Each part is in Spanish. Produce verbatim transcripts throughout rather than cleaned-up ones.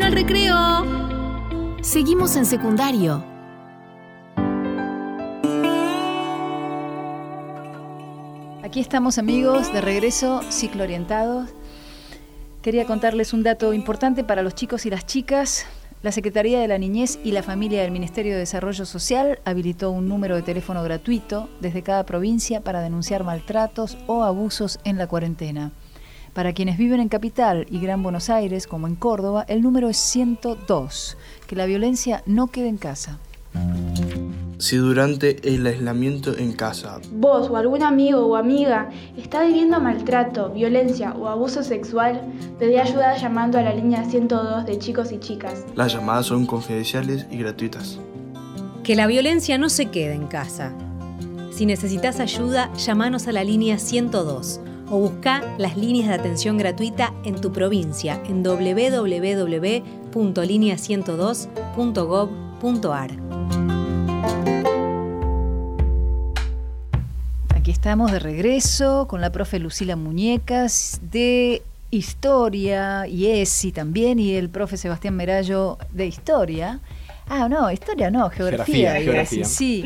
al recreo. Seguimos en secundario. Aquí estamos, amigos, de regreso, ciclo orientados. Quería contarles un dato importante para los chicos y las chicas. La Secretaría de la Niñez y la Familia del Ministerio de Desarrollo Social habilitó un número de teléfono gratuito desde cada provincia para denunciar maltratos o abusos en la cuarentena. Para quienes viven en Capital y Gran Buenos Aires, como en Córdoba, el número es ciento dos. Que la violencia no quede en casa. Si durante el aislamiento en casa vos o algún amigo o amiga está viviendo maltrato, violencia o abuso sexual, pedí ayuda llamando a la línea ciento dos de chicos y chicas. Las llamadas son confidenciales y gratuitas. Que la violencia no se quede en casa. Si necesitas ayuda, llamanos a la línea ciento dos o busca las líneas de atención gratuita en tu provincia en doble u doble u doble u punto línea ciento dos punto gob punto ar. Aquí estamos de regreso con la profe Lucila Muñecas de Historia y ESI también, y el profe Sebastián Merallo de Historia. Ah, no, Historia no, Geografía. Geografía, geografía. Sí,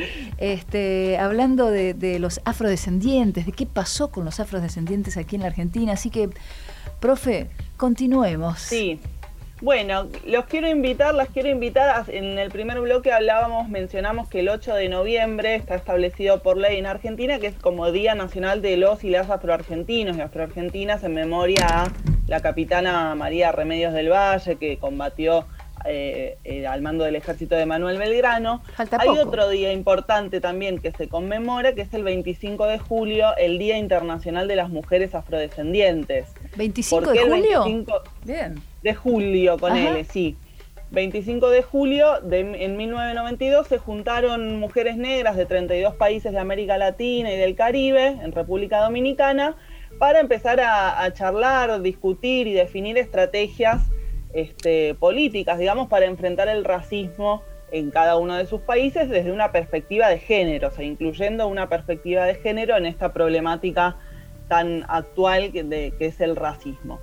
este, hablando de, de los afrodescendientes, de qué pasó con los afrodescendientes aquí en la Argentina. Así que, profe, continuemos. Sí. Bueno, los quiero invitar, las quiero invitar, a, en el primer bloque hablábamos, mencionamos que el ocho de noviembre está establecido por ley en Argentina, que es como Día Nacional de los y las afroargentinos y afroargentinas, en memoria a la capitana María Remedios del Valle, que combatió eh, eh, al mando del ejército de Manuel Belgrano. Falta Hay poco. otro día importante también que se conmemora, que es el veinticinco de julio, el Día Internacional de las Mujeres Afrodescendientes. ¿veinticinco ¿Por de qué el julio? veinticinco Bien. De julio, con Ajá. L, sí. veinticinco de julio de, en mil novecientos noventa y dos se juntaron mujeres negras de treinta y dos países de América Latina y del Caribe, en República Dominicana, para empezar a, a charlar, discutir y definir estrategias este, políticas, digamos, para enfrentar el racismo en cada uno de sus países desde una perspectiva de género, o sea, incluyendo una perspectiva de género en esta problemática tan actual que, de, que es el racismo.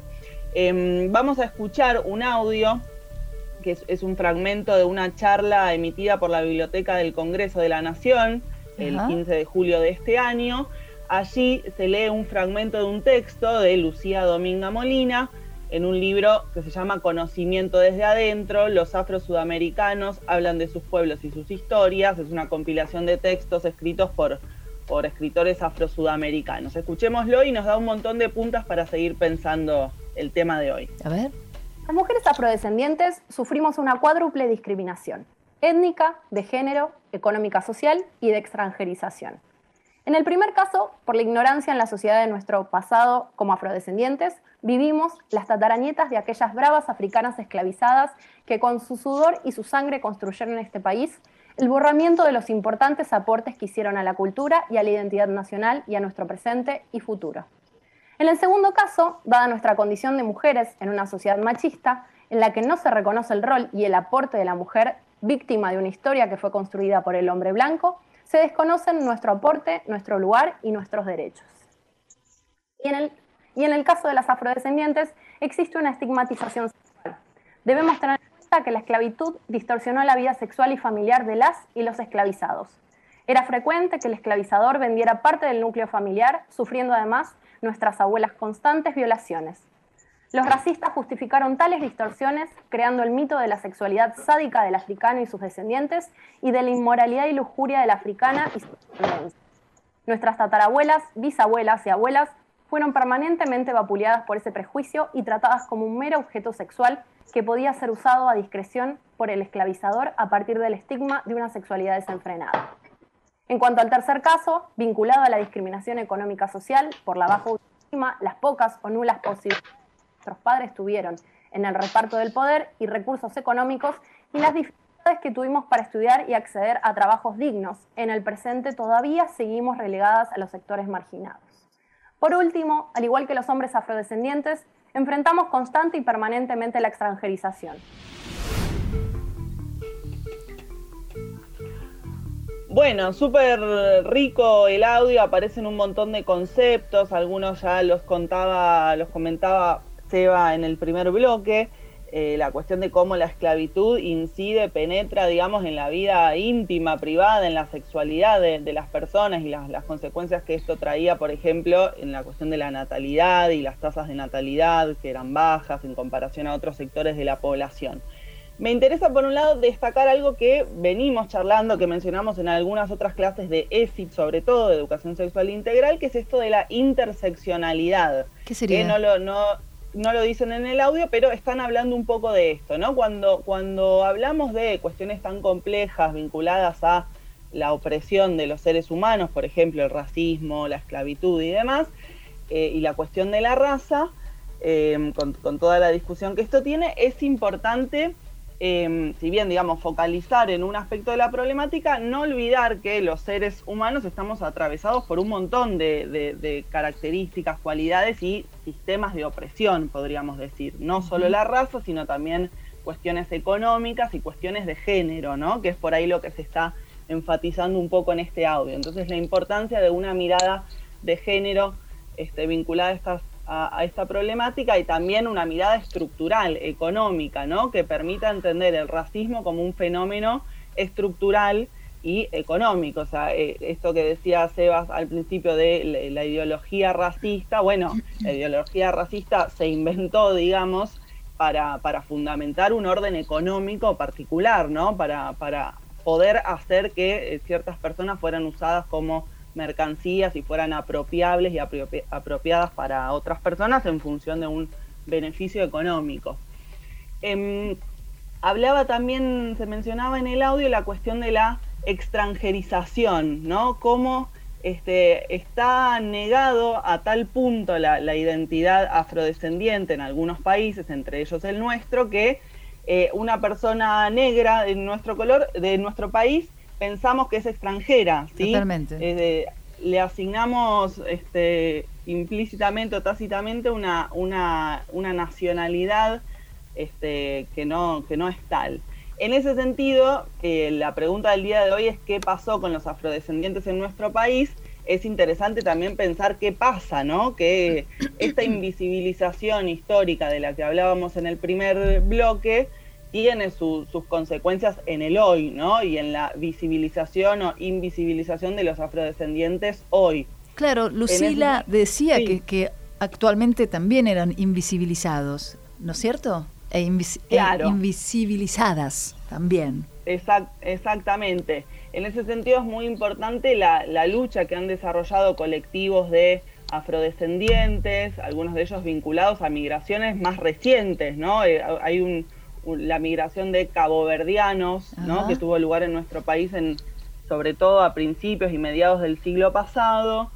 Eh, vamos a escuchar un audio que es, es un fragmento de una charla emitida por la Biblioteca del Congreso de la Nación el Ajá. quince de julio de este año. Allí se lee un fragmento de un texto de Lucía Dominga Molina en un libro que se llama Conocimiento desde adentro, los afro-sudamericanos hablan de sus pueblos y sus historias. Es una compilación de textos escritos por, por escritores afro-sudamericanos. Escuchémoslo y nos da un montón de puntas para seguir pensando el tema de hoy. A ver. Las mujeres afrodescendientes sufrimos una cuádruple discriminación: étnica, de género, económica social y de extranjerización. En el primer caso, por la ignorancia en la sociedad de nuestro pasado como afrodescendientes, vivimos las tataranietas de aquellas bravas africanas esclavizadas que con su sudor y su sangre construyeron este país, el borramiento de los importantes aportes que hicieron a la cultura y a la identidad nacional y a nuestro presente y futuro. En el segundo caso, dada nuestra condición de mujeres en una sociedad machista, en la que no se reconoce el rol y el aporte de la mujer, víctima de una historia que fue construida por el hombre blanco, se desconocen nuestro aporte, nuestro lugar y nuestros derechos. Y en el, y en el caso de las afrodescendientes, existe una estigmatización sexual. Debemos tener en cuenta que la esclavitud distorsionó la vida sexual y familiar de las y los esclavizados. Era frecuente que el esclavizador vendiera parte del núcleo familiar, sufriendo además nuestras abuelas constantes violaciones. Los racistas justificaron tales distorsiones, creando el mito de la sexualidad sádica del africano y sus descendientes y de la inmoralidad y lujuria de la africana y sus descendientes. Nuestras tatarabuelas, bisabuelas y abuelas fueron permanentemente vapuleadas por ese prejuicio y tratadas como un mero objeto sexual que podía ser usado a discreción por el esclavizador a partir del estigma de una sexualidad desenfrenada. En cuanto al tercer caso, vinculado a la discriminación económica social por la baja autoestima, las pocas o nulas posibilidades que nuestros padres tuvieron en el reparto del poder y recursos económicos y las dificultades que tuvimos para estudiar y acceder a trabajos dignos, en el presente todavía seguimos relegadas a los sectores marginados. Por último, al igual que los hombres afrodescendientes, enfrentamos constante y permanentemente la extranjerización. Bueno, súper rico el audio, aparecen un montón de conceptos, algunos ya los contaba, los comentaba Seba en el primer bloque. eh, la cuestión de cómo la esclavitud incide, penetra, digamos, en la vida íntima, privada, en la sexualidad de, de las personas y las, las consecuencias que esto traía, por ejemplo, en la cuestión de la natalidad y las tasas de natalidad, que eran bajas en comparación a otros sectores de la población. Me interesa, por un lado, destacar algo que venimos charlando, que mencionamos en algunas otras clases de E S I T, sobre todo, de Educación Sexual Integral, que es esto de la interseccionalidad. ¿Qué sería? Que no lo, no, no lo dicen en el audio, pero están hablando un poco de esto, ¿no? Cuando, cuando hablamos de cuestiones tan complejas vinculadas a la opresión de los seres humanos, por ejemplo, el racismo, la esclavitud y demás, eh, y la cuestión de la raza, eh, con, con toda la discusión que esto tiene, es importante... Eh, si bien, digamos, focalizar en un aspecto de la problemática, no olvidar que los seres humanos estamos atravesados por un montón de, de, de características, cualidades y sistemas de opresión, podríamos decir. No solo la raza, sino también cuestiones económicas y cuestiones de género, ¿no? Que es por ahí lo que se está enfatizando un poco en este audio. Entonces, la importancia de una mirada de género este, vinculada a estas A, a esta problemática y también una mirada estructural, económica, ¿no? Que permita entender el racismo como un fenómeno estructural y económico. O sea, eh, esto que decía Sebas al principio de la, la ideología racista, bueno, la ideología racista se inventó, digamos, para, para fundamentar un orden económico particular, ¿no? Para, para poder hacer que eh, ciertas personas fueran usadas como mercancías y fueran apropiables y apropi apropiadas para otras personas en función de un beneficio económico. Eh, hablaba también, se mencionaba en el audio la cuestión de la extranjerización, ¿no? Cómo este, está negado a tal punto la, la identidad afrodescendiente en algunos países, entre ellos el nuestro, que eh, una persona negra de nuestro color, de nuestro país, pensamos que es extranjera, ¿sí? Totalmente. Eh, le asignamos este, implícitamente o tácitamente una, una, una nacionalidad este, que, no, que no es tal. En ese sentido, eh, la pregunta del día de hoy es qué pasó con los afrodescendientes en nuestro país. Es interesante también pensar qué pasa, ¿no? Que esta invisibilización histórica de la que hablábamos en el primer bloque tiene su, sus consecuencias en el hoy, ¿no? Y en la visibilización o invisibilización de los afrodescendientes hoy. Claro, Lucila ese... decía sí. que, que actualmente también eran invisibilizados, ¿no es cierto? E, invis claro. e invisibilizadas también. Exact exactamente. En ese sentido es muy importante la, la lucha que han desarrollado colectivos de afrodescendientes, algunos de ellos vinculados a migraciones más recientes, ¿no? Eh, hay un... la migración de caboverdianos, ¿no? Que tuvo lugar en nuestro país, en, sobre todo a principios y mediados del siglo pasado,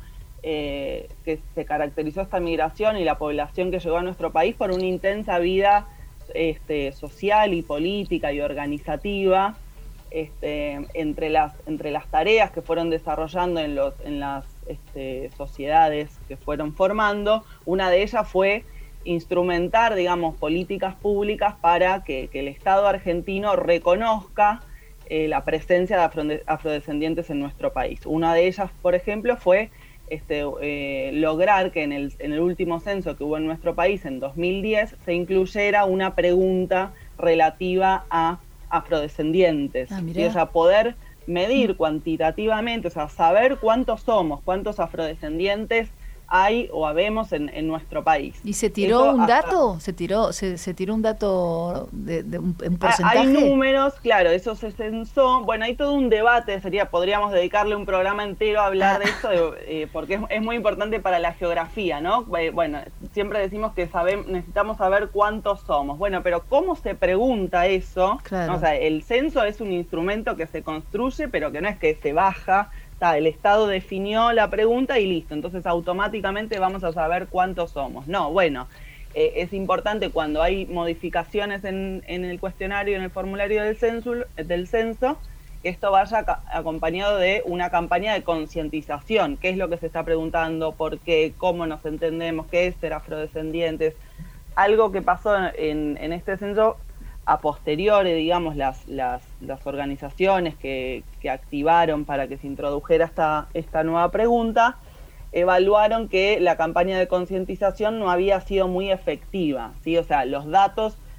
eh, que se caracterizó esta migración y la población que llegó a nuestro país por una intensa vida este, social y política y organizativa. Este, entre, las, entre las tareas que fueron desarrollando en, los, en las este, sociedades que fueron formando, una de ellas fue instrumentar, digamos, políticas públicas para que, que el Estado argentino reconozca eh, la presencia de afro, afrodescendientes en nuestro país. Una de ellas, por ejemplo, fue este, eh, lograr que en el, en el último censo que hubo en nuestro país, en dos mil diez, se incluyera una pregunta relativa a afrodescendientes. Ah, ¿sí? O sea, poder medir cuantitativamente, o sea, saber cuántos somos, cuántos afrodescendientes hay o habemos en, en nuestro país. ¿Y se tiró Eso un hasta, dato? ¿Se tiró se, se tiró un dato de, de un, un porcentaje? Hay números, claro, eso se censó. Bueno, hay todo un debate, sería podríamos dedicarle un programa entero a hablar ah. de esto, de, eh, porque es, es muy importante para la geografía, ¿no? Eh, bueno, siempre decimos que sabemos, necesitamos saber cuántos somos. Bueno, pero ¿cómo se pregunta eso? Claro. ¿No? O sea, el censo es un instrumento que se construye, pero que no es que se baja. El Estado definió la pregunta y listo, entonces automáticamente vamos a saber cuántos somos. No, bueno, eh, es importante cuando hay modificaciones en, en el cuestionario, en el formulario del censo, del censo, que esto vaya acompañado de una campaña de concientización. ¿Qué es lo que se está preguntando? ¿Por qué? ¿Cómo nos entendemos? ¿Qué es ser afrodescendientes? Algo que pasó en, en este censo a posteriori, digamos, las, las, las organizaciones que, que activaron para que se introdujera esta, esta nueva pregunta, evaluaron que la campaña de concientización no había sido muy efectiva, ¿sí? O sea, los datos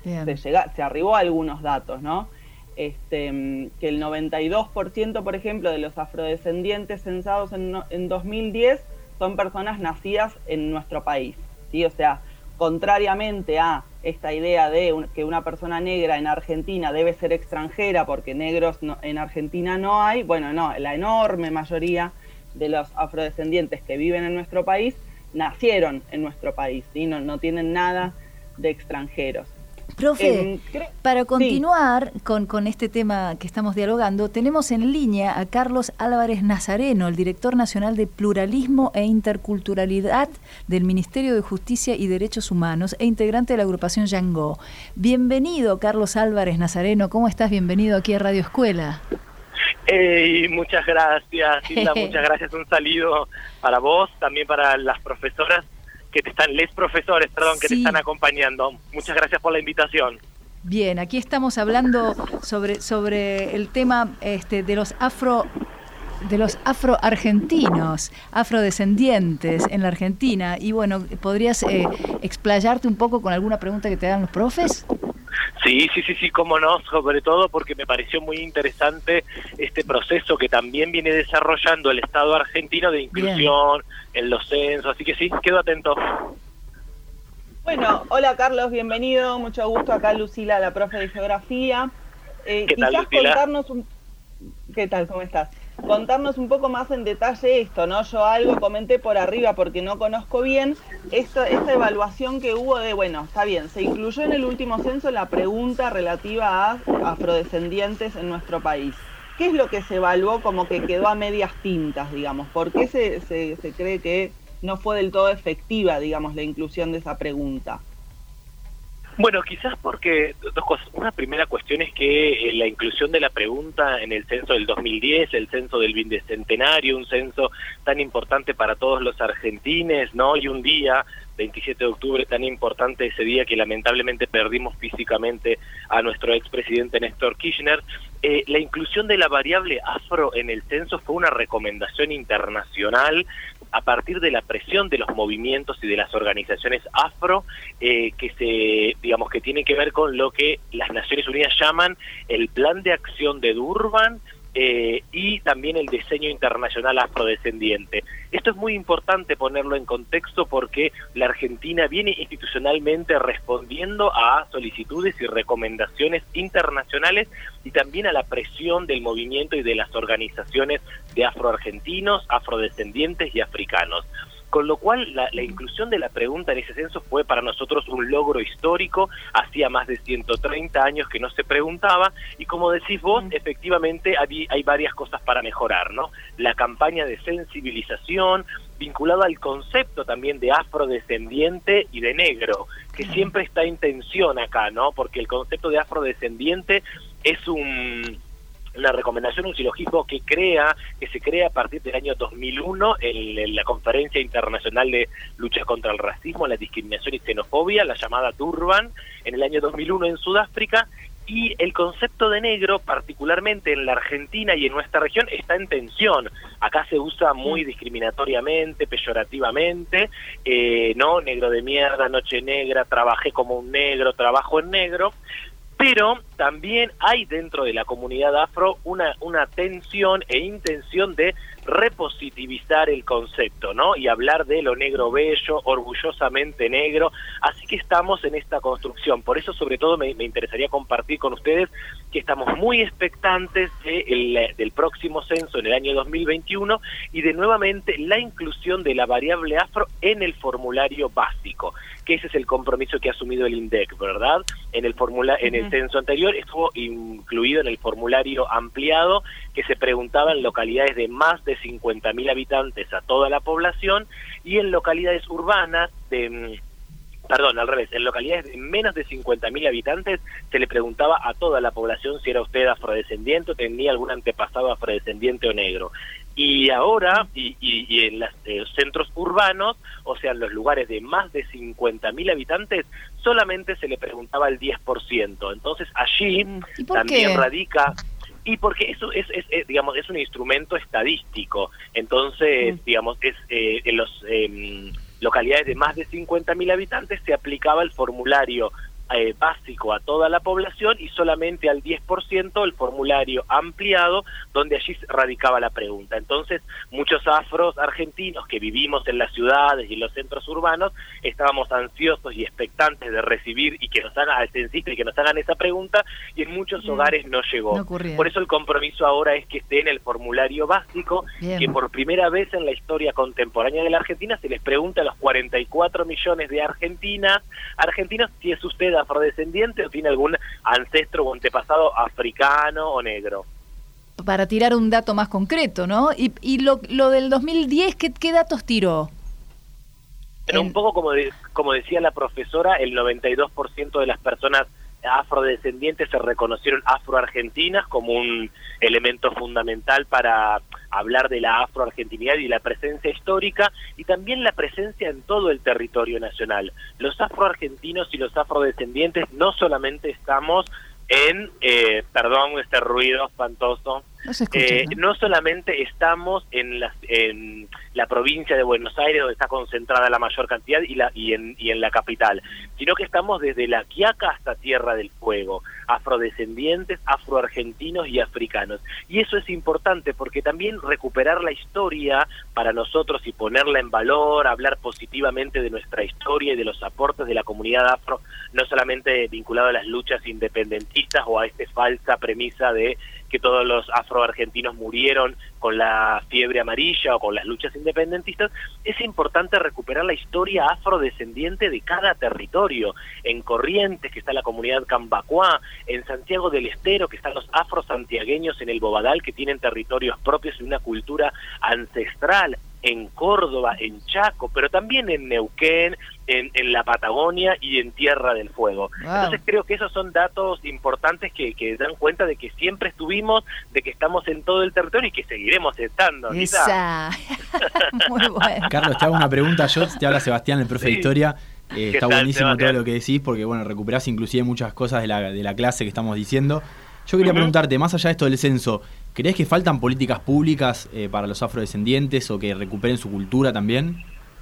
se, llega, se arribó a algunos datos, ¿no? Este, que el noventa y dos por ciento, por ejemplo, de los afrodescendientes censados en, en dos mil diez son personas nacidas en nuestro país, ¿sí? O sea, contrariamente a esta idea de un, que una persona negra en Argentina debe ser extranjera porque negros no, en Argentina no hay, bueno, no, la enorme mayoría de los afrodescendientes que viven en nuestro país nacieron en nuestro país, ¿sí? No, no tienen nada de extranjeros. Profe, eh, cre- para continuar sí. con, con este tema que estamos dialogando, tenemos en línea a Carlos Álvarez Nazareno, el director nacional de Pluralismo e Interculturalidad del Ministerio de Justicia y Derechos Humanos e integrante de la agrupación Yangó. Bienvenido, Carlos Álvarez Nazareno, ¿cómo estás? Bienvenido aquí a Radio Escuela. Hey, muchas gracias, Hilda, muchas gracias. Un saludo para vos, también para las profesoras que te están, les profesores, perdón, que sí. te están acompañando. Muchas gracias por la invitación. Bien, aquí estamos hablando sobre sobre el tema este, de los afro de los afroargentinos, afrodescendientes en la Argentina. Y bueno, ¿podrías eh, explayarte un poco con alguna pregunta que te hagan los profes? Sí, sí, sí, sí, cómo no, sobre todo porque me pareció muy interesante este proceso que también viene desarrollando el Estado argentino de inclusión Bien. en los censos, así que sí, quedo atento. Bueno, hola Carlos, bienvenido, mucho gusto, acá Lucila, la profe de Geografía. Eh, ¿Qué tal, quizás Lucila? contarnos un... ¿Qué tal, cómo estás? Contarnos un poco más en detalle esto, ¿no? Yo algo comenté por arriba porque no conozco bien esta, esta evaluación que hubo de, bueno, está bien, se incluyó en el último censo la pregunta relativa a afrodescendientes en nuestro país. ¿Qué es lo que se evaluó como que quedó a medias tintas, digamos? ¿Por qué se, se, se cree que no fue del todo efectiva, digamos, la inclusión de esa pregunta? Bueno, quizás porque dos cosas. Una primera cuestión es que eh, la inclusión de la pregunta en el censo del dos mil diez, el censo del bicentenario, un censo tan importante para todos los argentines, ¿no? Y un día, veintisiete de octubre, tan importante, ese día que lamentablemente perdimos físicamente a nuestro expresidente Néstor Kirchner. Eh, la inclusión de la variable afro en el censo fue una recomendación internacional a partir de la presión de los movimientos y de las organizaciones afro, eh, que se, digamos, que tiene que ver con lo que las Naciones Unidas llaman el Plan de Acción de Durban, eh, y también el diseño internacional afrodescendiente. Esto es muy importante ponerlo en contexto porque la Argentina viene institucionalmente respondiendo a solicitudes y recomendaciones internacionales y también a la presión del movimiento y de las organizaciones de afroargentinos, afrodescendientes y africanos. Con lo cual, la, la inclusión de la pregunta en ese censo fue para nosotros un logro histórico. Hacía más de ciento treinta años que no se preguntaba, y como decís vos, efectivamente hay, hay varias cosas para mejorar, ¿no? La campaña de sensibilización, vinculada al concepto también de afrodescendiente y de negro, que siempre está en tensión acá, ¿no? Porque el concepto de afrodescendiente es un... una recomendación, un silogismo que crea, que se crea a partir del año dos mil uno en, en la Conferencia Internacional de Lucha contra el Racismo, la Discriminación y Xenofobia, la llamada Durban, en el año dos mil uno en Sudáfrica, y el concepto de negro, particularmente en la Argentina y en nuestra región, está en tensión. Acá se usa muy discriminatoriamente, peyorativamente, eh, ¿no? Negro de mierda, noche negra, trabajé como un negro, trabajo en negro. Pero también hay dentro de la comunidad afro una, una tensión e intención de repositivizar el concepto, ¿no? Y hablar de lo negro bello, orgullosamente negro. Así que estamos en esta construcción. Por eso, sobre todo, me, me interesaría compartir con ustedes que estamos muy expectantes de el, del próximo censo en el año dos mil veintiuno y de nuevamente la inclusión de la variable afro en el formulario básico, que ese es el compromiso que ha asumido el INDEC, ¿verdad? En el formula en el censo anterior estuvo incluido en el formulario ampliado, que se preguntaba en localidades de más de cincuenta mil habitantes a toda la población, y en localidades urbanas de... Perdón, al revés, en localidades de menos de cincuenta mil habitantes se le preguntaba a toda la población si era usted afrodescendiente o tenía algún antepasado afrodescendiente o negro. Y ahora, y, y, y en los eh, centros urbanos, o sea, en los lugares de más de cincuenta mil habitantes, solamente se le preguntaba el diez por ciento. Entonces allí también qué? radica... Y porque eso es, es, es, digamos, es un instrumento estadístico. Entonces, mm. digamos, es eh, en los... Eh, localidades de más de cincuenta mil habitantes se aplicaba el formulario eh, básico a toda la población y solamente al diez por ciento el formulario ampliado, donde allí radicaba la pregunta. Entonces, muchos afros argentinos que vivimos en las ciudades y en los centros urbanos estábamos ansiosos y expectantes de recibir y que nos hagan al censista y que nos hagan esa pregunta, y en muchos Bien. hogares no llegó. No por eso el compromiso ahora es que esté en el formulario básico, Bien. que por primera vez en la historia contemporánea de la Argentina se les pregunta a los cuarenta y cuatro millones de argentinas, argentinos, si es usted afrodescendiente o tiene algún ancestro o antepasado africano o negro. Para tirar un dato más concreto, ¿no? Y, y lo, lo del dos mil diez, ¿qué, qué datos tiró? Pero en... un poco como, de, como decía la profesora, el noventa y dos por ciento de las personas afrodescendientes se reconocieron afroargentinas como un elemento fundamental para hablar de la afroargentinidad y la presencia histórica, y también la presencia en todo el territorio nacional. Los afroargentinos y los afrodescendientes no solamente estamos en, eh, perdón, este ruido espantoso, no, se escucha, eh, ¿no? no solamente estamos en la, en la provincia de Buenos Aires, donde está concentrada la mayor cantidad, y, la, y, en, y en la capital, sino que estamos desde La Quiaca hasta Tierra del Fuego, afrodescendientes, afroargentinos y africanos. Y eso es importante porque también recuperar la historia para nosotros y ponerla en valor, hablar positivamente de nuestra historia y de los aportes de la comunidad afro, no solamente vinculado a las luchas independentistas o a esta falsa premisa de que todos los afroargentinos murieron con la fiebre amarilla o con las luchas independentistas. Es importante recuperar la historia afrodescendiente de cada territorio. En Corrientes, que está la comunidad Cambacuá, en Santiago del Estero, que están los afrosantiagueños en el Bobadal, que tienen territorios propios y una cultura ancestral, en Córdoba, en Chaco, pero también en Neuquén, en, en la Patagonia y en Tierra del Fuego. Wow. Entonces creo que esos son datos importantes que, que dan cuenta de que siempre estuvimos, de que estamos en todo el territorio y que seguiremos estando. Esa. Muy bueno. Carlos, te hago una pregunta yo, te habla Sebastián, el profe sí. de Historia. Eh, está tal, buenísimo Sebastián? Todo lo que decís, porque bueno, recuperás inclusive muchas cosas de la, de la clase que estamos diciendo. Yo quería uh-huh. preguntarte, más allá de esto del censo, ¿crees que faltan políticas públicas eh, para los afrodescendientes o que recuperen su cultura también?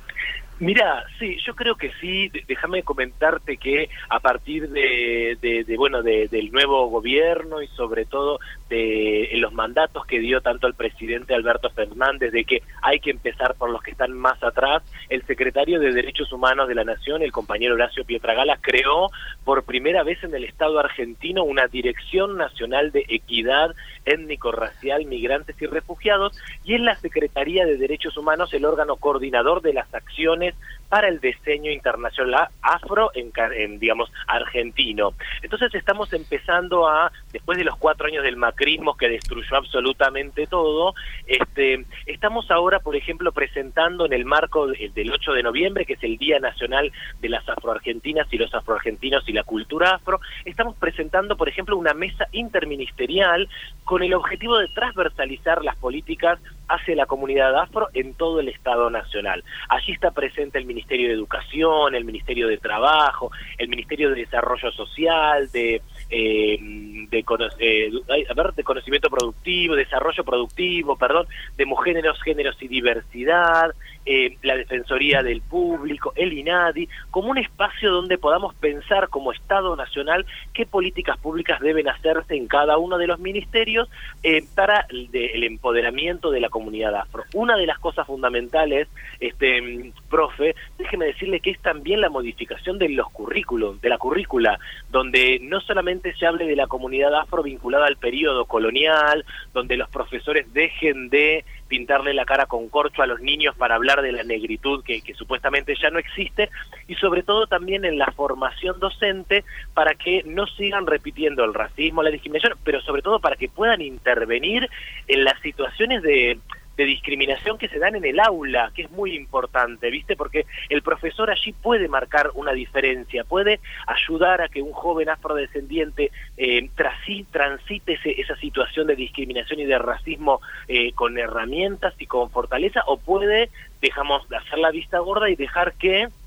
Mira, sí, yo creo que sí. Déjame comentarte que a partir de, de, de bueno, de, del nuevo gobierno y sobre todo de los mandatos que dio tanto el presidente Alberto Fernández de que hay que empezar por los que están más atrás, el secretario de Derechos Humanos de la Nación, el compañero Horacio Pietragala, creó por primera vez en el Estado argentino una Dirección Nacional de Equidad Étnico-Racial, Migrantes y Refugiados, y en la Secretaría de Derechos Humanos el órgano coordinador de las acciones para el diseño internacional afro en, en digamos argentino. Entonces estamos empezando a, después de los cuatro años del macrismo que destruyó absolutamente todo, este estamos ahora, por ejemplo, presentando en el marco del ocho de noviembre, que es el Día Nacional de las Afroargentinas y los Afroargentinos y la Cultura Afro, estamos presentando, por ejemplo, una mesa interministerial con el objetivo de transversalizar las políticas hacia la comunidad afro en todo el Estado Nacional. Allí está presente el Ministerio de Educación, el Ministerio de Trabajo, el Ministerio de Desarrollo Social, de eh, de, eh, a ver, de Conocimiento Productivo, Desarrollo Productivo, perdón, de Mujeres, Géneros y Diversidad, eh, la Defensoría del Público, el INADI, como un espacio donde podamos pensar como Estado Nacional qué políticas públicas deben hacerse en cada uno de los ministerios eh, para el, de, el empoderamiento de la comunidad afro. Una de las cosas fundamentales, este profe, déjeme decirle que es también la modificación de los currículos, de la currícula, donde no solamente se hable de la comunidad afro vinculada al periodo colonial, donde los profesores dejen de pintarle la cara con corcho a los niños para hablar de la negritud que, que supuestamente ya no existe, y sobre todo también en la formación docente para que no sigan repitiendo el racismo, la discriminación, pero sobre todo para que puedan intervenir en las situaciones de de discriminación que se dan en el aula, que es muy importante, ¿viste? Porque el profesor allí puede marcar una diferencia, puede ayudar a que un joven afrodescendiente eh, trasi, transite ese, esa situación de discriminación y de racismo eh, con herramientas y con fortaleza, o puede, dejamos, hacer la vista gorda y dejar que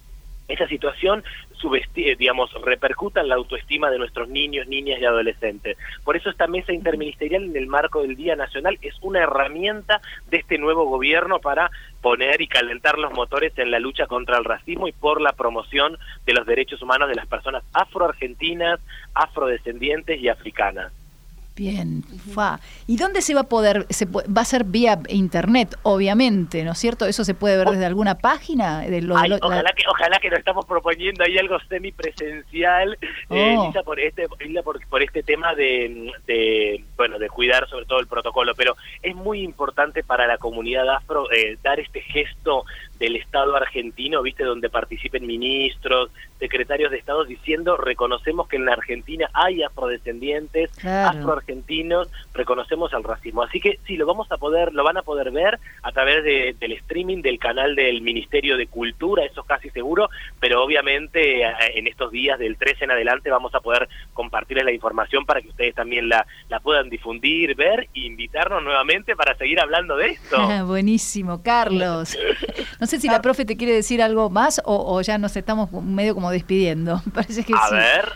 esa situación subesti- digamos, repercuta en la autoestima de nuestros niños, niñas y adolescentes. Por eso esta mesa interministerial en el marco del Día Nacional es una herramienta de este nuevo gobierno para poner y calentar los motores en la lucha contra el racismo y por la promoción de los derechos humanos de las personas afroargentinas, afrodescendientes y africanas. Bien, fa. ¿Y dónde se va a poder? Se puede, va a ser vía internet, obviamente, ¿no es cierto? ¿Eso se puede ver desde alguna página? De lo, Ay, lo, ojalá la... que ojalá que nos estamos proponiendo ahí algo semipresencial, oh. eh, Lisa, por este Lisa, por, por este tema de, de bueno de cuidar sobre todo el protocolo, pero es muy importante para la comunidad afro eh, dar este gesto del Estado argentino, viste, donde participen ministros, secretarios de Estado diciendo reconocemos que en la Argentina hay afrodescendientes, claro. afroargentinos, reconocemos el racismo. Así que sí, lo vamos a poder, lo van a poder ver a través de, del streaming del canal del Ministerio de Cultura, eso es casi seguro, pero obviamente en estos días del trece en adelante vamos a poder compartirles la información para que ustedes también la, la puedan difundir, ver e invitarnos nuevamente para seguir hablando de esto. Buenísimo, Carlos. No sé si la profe te quiere decir algo más o, o ya nos estamos medio como despidiendo. Parece que a sí. ver.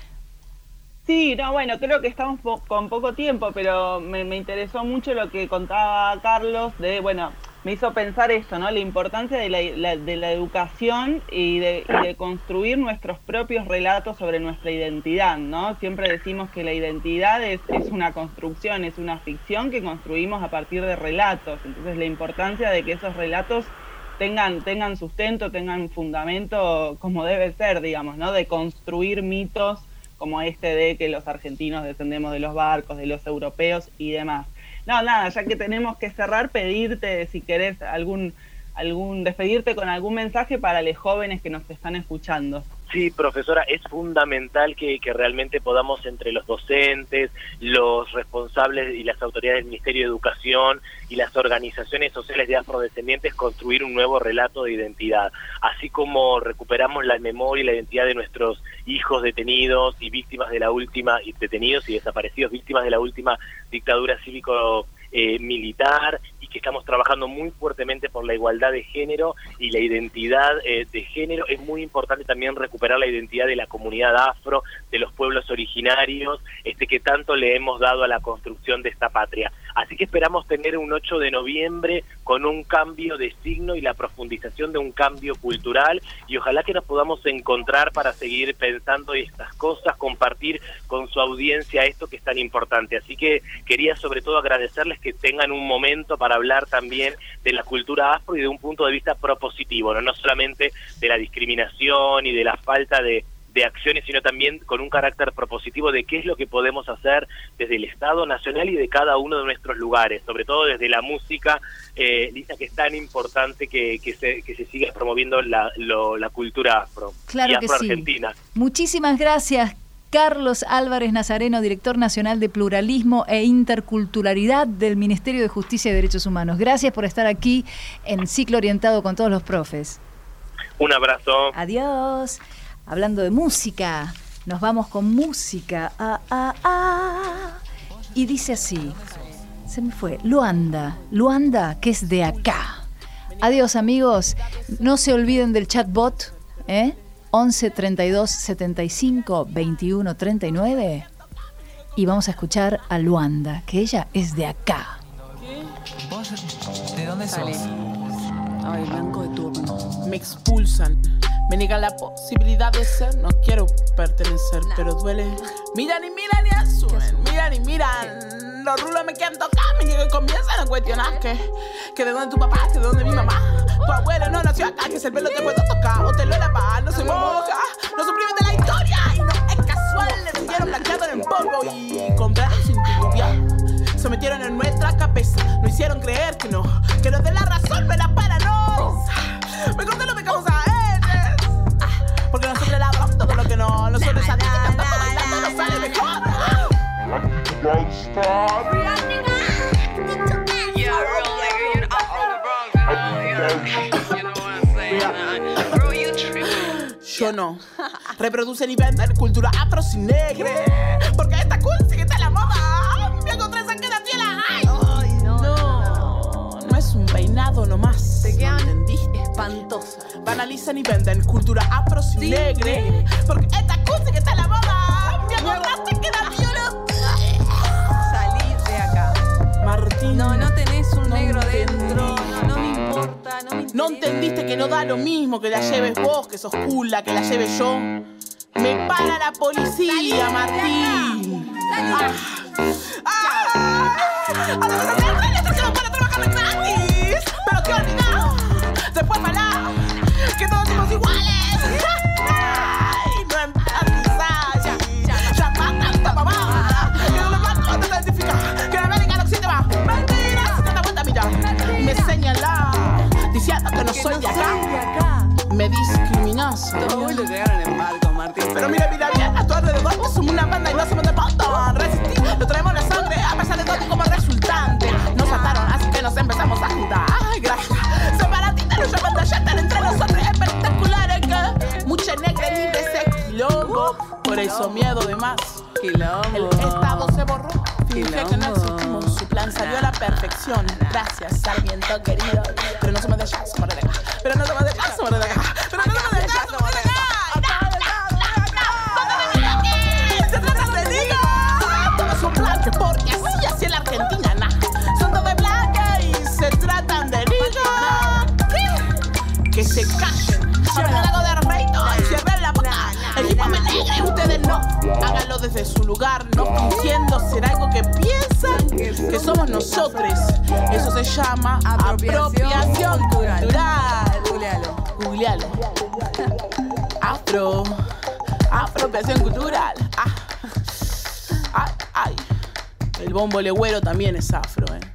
Sí, no, bueno, creo que estamos po- con poco tiempo, pero me, me interesó mucho lo que contaba Carlos de, bueno, me hizo pensar esto, ¿no? La importancia de la, la, de la educación y de, y de construir nuestros propios relatos sobre nuestra identidad, ¿no? Siempre decimos que la identidad es, es una construcción, es una ficción que construimos a partir de relatos. Entonces la importancia de que esos relatos tengan, tengan sustento, tengan fundamento como debe ser, digamos, ¿no? De construir mitos como este de que los argentinos descendemos de los barcos, de los europeos y demás. No, nada, ya que tenemos que cerrar, pedirte si querés algún, algún despedirte con algún mensaje para los jóvenes que nos están escuchando. Sí, profesora, es fundamental que, que realmente podamos entre los docentes, los responsables y las autoridades del Ministerio de Educación y las organizaciones sociales de afrodescendientes construir un nuevo relato de identidad. Así como recuperamos la memoria y la identidad de nuestros hijos detenidos y víctimas de la última, y detenidos y desaparecidos, víctimas de la última dictadura cívico Eh, militar, y que estamos trabajando muy fuertemente por la igualdad de género y la identidad eh, de género. Es muy importante también recuperar la identidad de la comunidad afro, de los pueblos originarios, este que tanto le hemos dado a la construcción de esta patria. Así que esperamos tener un ocho de noviembre con un cambio de signo y la profundización de un cambio cultural, y ojalá que nos podamos encontrar para seguir pensando estas cosas, compartir con su audiencia esto que es tan importante. Así que quería sobre todo agradecerles que tengan un momento para hablar también de la cultura afro y de un punto de vista propositivo, no, no solamente de la discriminación y de la falta de, de acciones, sino también con un carácter propositivo de qué es lo que podemos hacer desde el Estado Nacional y de cada uno de nuestros lugares, sobre todo desde la música, eh, Lisa, que es tan importante que, que, se, que se siga promoviendo la, lo, la cultura afro claro y que afroargentina. Sí. Muchísimas gracias, Carlos Álvarez Nazareno, director nacional de Pluralismo e Interculturalidad del Ministerio de Justicia y Derechos Humanos. Gracias por estar aquí en Ciclo Orientado con todos los profes. Un abrazo. Adiós. Hablando de música, nos vamos con música. Ah, ah, ah. Y dice así, se me fue, Luanda, Luanda, que es de acá. Adiós, amigos. No se olviden del chatbot, ¿eh? once treinta y dos setenta y cinco veintiuno treinta y nueve, y vamos a escuchar a Luanda, que ella es de acá. ¿Vos de dónde sos? Ay, blanco de turno. Me expulsan, me niegan la posibilidad de ser. No quiero pertenecer, pero duele. Miran y miran y asumen, miran y miran. Los rulos me quieren tocar, me llegan y comienzan a cuestionar que, que de dónde tu papá, que de dónde mi mamá. Tu abuelo no nació acá, que es el pelo te puedo tocar. O te lo lavar, no se moja. No suprimen de la historia y no es casual. Le metieron blanqueado en el polvo y compraron sin tibiar. Se metieron en nuestra cabeza, no hicieron creer que no, que nos den la razón, me la para no. Mejor te lo dejamos a ellos, porque nosotros elaboramos todo lo que no. Nosotros a ti cantando, bailando, nos sale mejor. Yo no. Reproducen y venden cultura afro sin negre, porque esta cool sigue está la moda. Me encontré esa que la fiela. Ay, no. No, no es un peinado nomás. ¿No entendiste? espantosa. Banalizan y venden cultura afro sin sí, negre. Porque esta cosa que está en la moda, me acordaste que era viola. Salí de acá. Martín. No, no tenés un no negro dentro. No, no me importa, no me interesa. No entendiste que no da lo mismo que la lleves vos, que sos cool, que la lleve yo. Me para la policía, salí, Martín. Salí. Ah. Ah. A la verdad, que no para trabajar gratis. Pero que olvidar. Después falar que todos somos iguales. Ay, no empatizar. Ya mata esta mamá. Que no me mato de identificar. Que la América no existe más. Mentira, se te da vuelta a mirar. Y me señala diciendo que no soy de acá. Me discriminás. Todos lo llegaron en barco, Martín. Pero mira, mira bien, a tu alrededor no somos una banda y no somos de montón. Resistir, lo traemos en la sangre, a pesar de todo como resultante. Nos ataron, así que nos empezamos a juntar. Ay, gracias. Separatistas nos llaman de allá, entre nosotros espectaculares que mucha negra libre ese quilombo. Por eso miedo de más. Quilombo. El estado se borró. Finge que no existimos. Su plan salió a la perfección. Gracias, Sarmiento querido. Pero no somos de allá, somos de acá. Pero no somos de allá, somos de acá. Pero no somos de allá, somos de acá. Porque así, así en la Argentina, nah. Son todos de blanca y se tratan de niños. Que se callen. Cierren algo de reino y cierren la boca. El hip hop es negro y ustedes no. Háganlo desde su lugar, no fingiendo ser algo que piensan que somos nosotros. Eso se llama apropiación, apropiación cultural. cultural. Googlealo. Googlealo. Afro. Apropiación cultural. Ah. Ay, ay. El bombo legüero también es afro, ¿eh?